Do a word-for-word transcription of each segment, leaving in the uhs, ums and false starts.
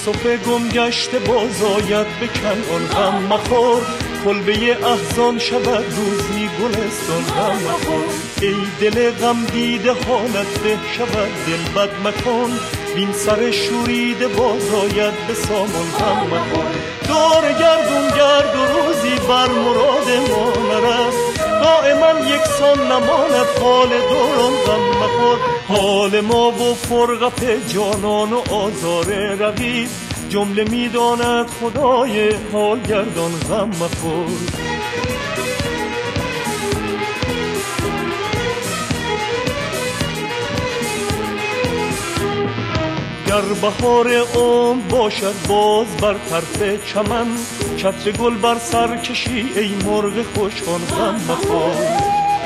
یوسف گم گشته باز آید به کنعان غم مخور، کلبه احزان شود روزی گلستان غم مخور. ای دل غم دیده حالت به شود دل بد مکن، بین سر شوریده باز آید به سامان غم مخور. دور گردون گرد و روزی بر مراد ما نرست، دائما یکسان نماند حال دوران غم مخور. حال ما و فرقت جانان و آزار رقیب، جمله میداند خدای حال گردان غم مخور. گر بهار عمر باشد باز بر طرف چمن، چتر گل بر سر کشی ای مرغ خوشخوان غم مخور.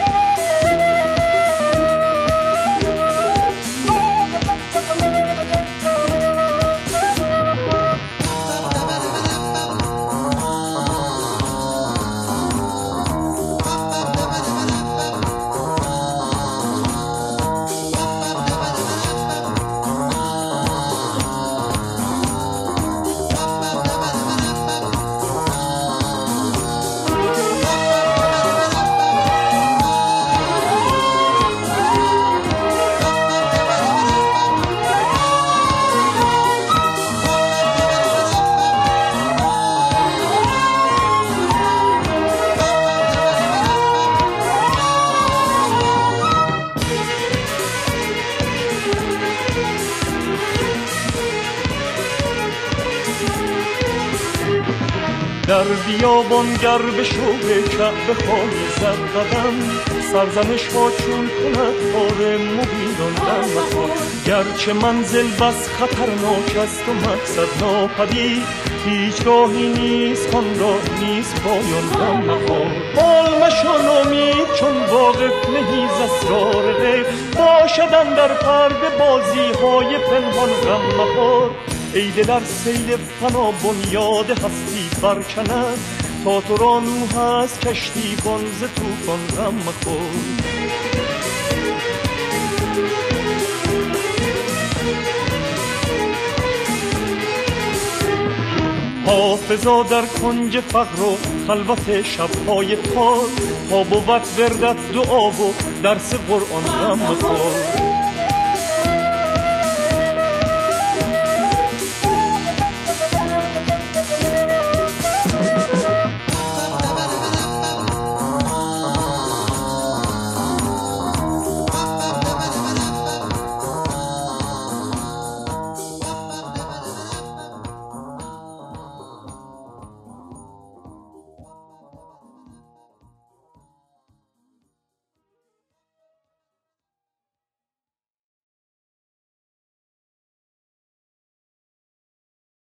در بیابان گر به شوق کعبه خواهی زد قدم، سرزنش ها چون کند بار مبیدان غم مخور. گرچه منزل بس خطرناک است و مقصد ناپدید، هیچ راهی نیست آن راه نیست پایان غم مخور. حال مشو نومید چون واقف نهی ز اسرار غیب، باشد اندر پرده بازی های پنهان غم مخور. ای دل ار سیل فنا بنیاد هستی برکند، تا تو را نوح است کشتی کن ز طوفان غم مخور. حافظا در کنج فقر و خلوت شب‌های تار، تا بود وردت دعا و درس قرآن غم مخور.